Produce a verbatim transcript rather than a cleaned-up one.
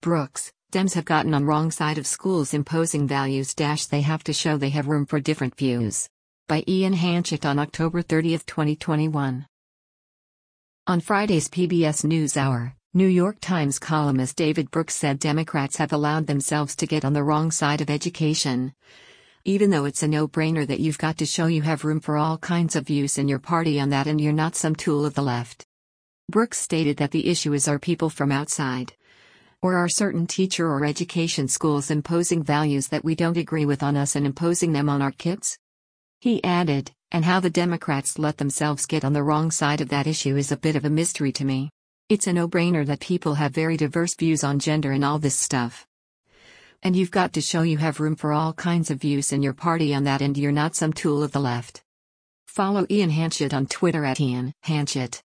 Brooks, Dems have gotten on wrong side of schools imposing values. They have to show they have room for different views. By Ian Hanchett on October thirtieth, twenty twenty-one. On Friday's P B S NewsHour, New York Times columnist David Brooks said Democrats have allowed themselves to get on the wrong side of education. Even though it's a no-brainer that you've got to show you have room for all kinds of views in your party on that and you're not some tool of the left. Brooks stated that the issue is, are people from outside, or are certain teacher or education schools imposing values that we don't agree with on us and imposing them on our kids? He added, and how the Democrats let themselves get on the wrong side of that issue is a bit of a mystery to me. It's a no-brainer that people have very diverse views on gender and all this stuff. And you've got to show you have room for all kinds of views in your party on that and you're not some tool of the left. Follow Ian Hanchett on Twitter at Ian Hanchett.